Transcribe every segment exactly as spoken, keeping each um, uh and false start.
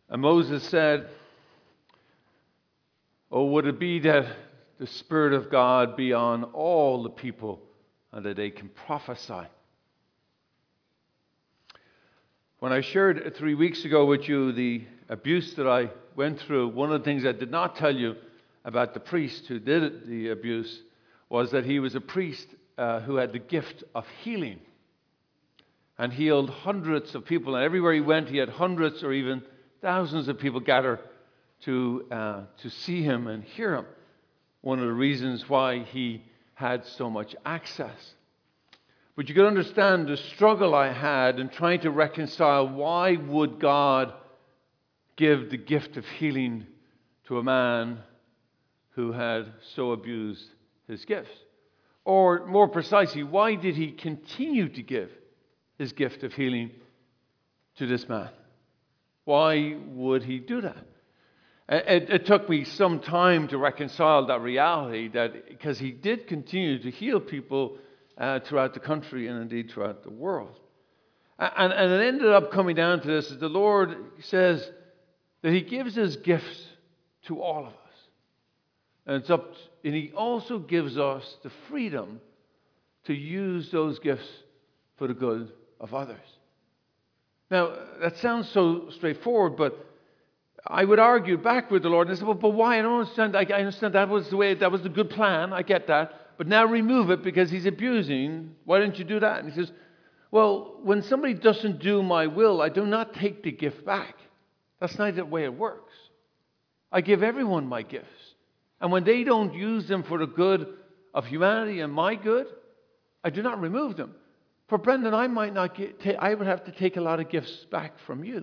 And Moses said, "Oh, would it be that the Spirit of God be on all the people and that they can prophesy." When I shared three weeks ago with you the abuse that I went through, one of the things I did not tell you about the priest who did the abuse was that he was a priest uh, who had the gift of healing and healed hundreds of people. And everywhere he went, he had hundreds or even thousands of people gather to uh, to see him and hear him. One of the reasons why he had so much access. But you can understand the struggle I had in trying to reconcile why would God give the gift of healing to a man who had so abused his gifts? Or more precisely, why did he continue to give his gift of healing to this man? Why would he do that? It, it took me some time to reconcile that reality, that because he did continue to heal people uh, throughout the country and indeed throughout the world. And, and it ended up coming down to this: the Lord says that he gives his gifts to all of us. And it's up to, and he also gives us the freedom to use those gifts for the good of others. Now, that sounds so straightforward, but I would argue back with the Lord and say, well, but why? I don't understand. I, I understand that was the way, that was the good plan. I get that. But now remove it because he's abusing. Why don't you do that? And he says, well, when somebody doesn't do my will, I do not take the gift back. That's not the way it works. I give everyone my gifts. And when they don't use them for the good of humanity and my good, I do not remove them. For Brendan, I might not get, ta- I would have to take a lot of gifts back from you.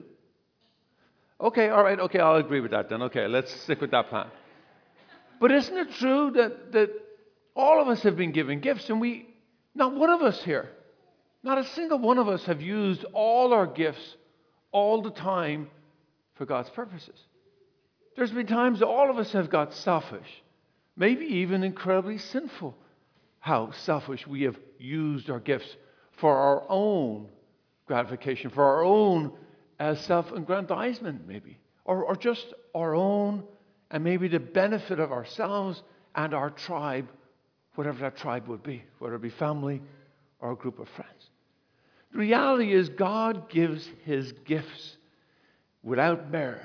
Okay, all right, okay, I'll agree with that then. Okay, let's stick with that plan. But isn't it true that, that all of us have been given gifts, and we, not one of us here, not a single one of us have used all our gifts all the time for God's purposes. There's been times that all of us have got selfish, maybe even incredibly sinful. How selfish we have used our gifts for our own gratification, for our own uh, self-aggrandizement maybe, or, or just our own and maybe the benefit of ourselves and our tribe, whatever that tribe would be, whether it be family or a group of friends. The reality is God gives his gifts without merit.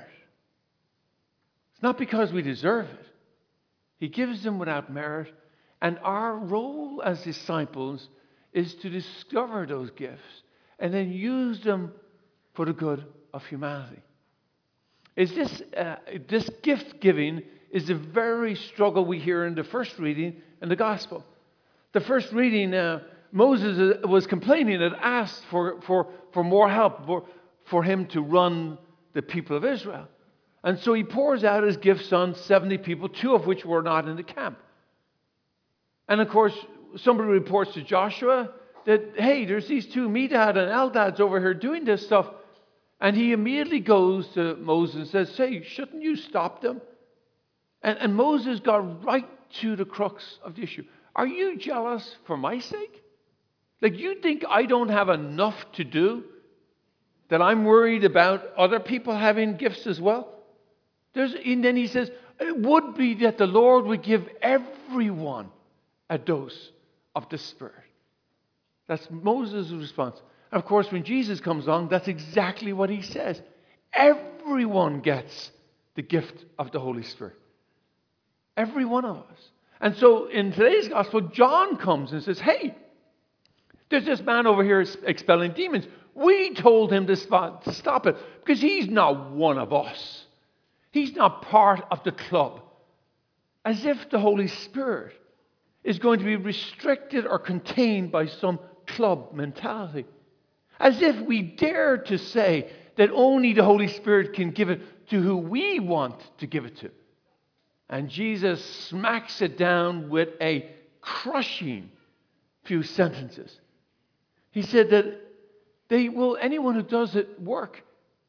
It's not because we deserve it. He gives them without merit. And our role as disciples is to discover those gifts and then use them for the good of humanity. Is this uh, this gift giving is the very struggle we hear in the first reading in the gospel. The first reading, uh, Moses was complaining and asked for, for, for more help, for, for him to run the people of Israel. And so he pours out his gifts on seventy people, two of which were not in the camp. And of course, somebody reports to Joshua that, hey, there's these two Medad and Eldads over here doing this stuff. And he immediately goes to Moses and says, say, shouldn't you stop them? And, and Moses got right to the crux of the issue. Are you jealous for my sake? Like, you think I don't have enough to do? That I'm worried about other people having gifts as well? There's, and then he says, it would be that the Lord would give everyone a dose of the Spirit. That's Moses' response. And of course, when Jesus comes along, that's exactly what he says. Everyone gets the gift of the Holy Spirit. Every one of us. And so in today's gospel, John comes and says, hey, there's this man over here expelling demons. We told him to stop, to stop it because he's not one of us. He's not part of the club. As if the Holy Spirit is going to be restricted or contained by some club mentality. As if we dare to say that only the Holy Spirit can give it to who we want to give it to. And Jesus smacks it down with a crushing few sentences. He said that they will, anyone who does it work,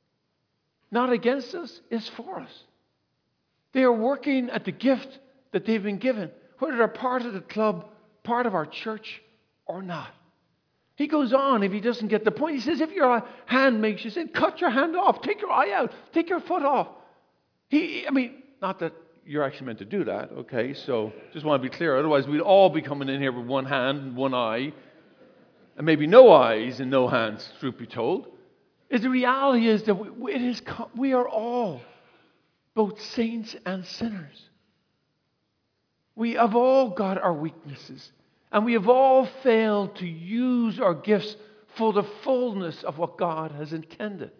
not against us, is for us. They are working at the gift that they've been given, whether they're part of the club, part of our church, or not. He goes on if he doesn't get the point. He says, if your hand makes you sin, cut your hand off. Take your eye out. Take your foot off. He, I mean, not that you're actually meant to do that, okay? So just want to be clear. Otherwise, we'd all be coming in here with one hand and one eye, and maybe no eyes and no hands, truth be told. Is the reality is that we, it is, we are all both saints and sinners. We have all got our weaknesses, and we have all failed to use our gifts for the fullness of what God has intended.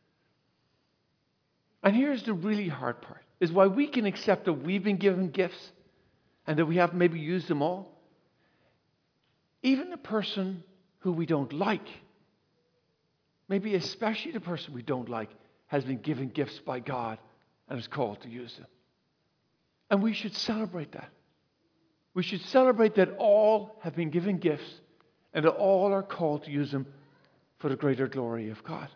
And here's the really hard part, is why we can accept that we've been given gifts and that we haven't maybe used them all. Even the person who we don't like, maybe especially the person we don't like, has been given gifts by God and is called to use them. And we should celebrate that. We should celebrate that all have been given gifts and that all are called to use them for the greater glory of God.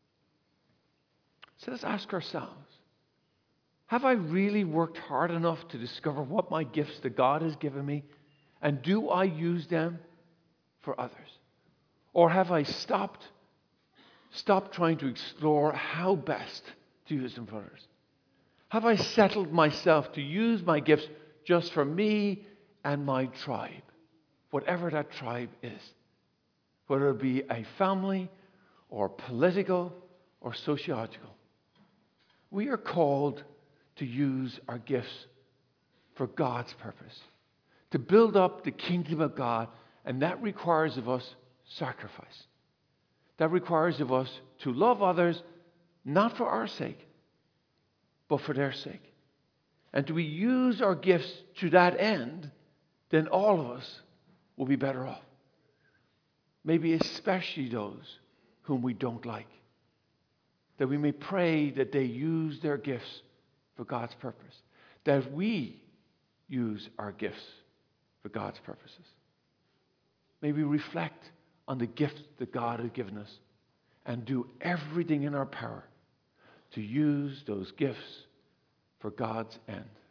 So let's ask ourselves, have I really worked hard enough to discover what my gifts that God has given me, and do I use them for others? Or have I stopped, stopped trying to explore how best to use them for others? Have I settled myself to use my gifts just for me and my tribe, whatever that tribe is, whether it be a family or political or sociological? We are called to use our gifts for God's purpose, to build up the kingdom of God, and that requires of us sacrifice. That requires of us to love others, not for our sake, but for their sake. And do we use our gifts to that end, then all of us will be better off. Maybe especially those whom we don't like. That we may pray that they use their gifts for God's purpose. That we use our gifts for God's purposes. May we reflect on the gift that God has given us and do everything in our power to use those gifts for God's end.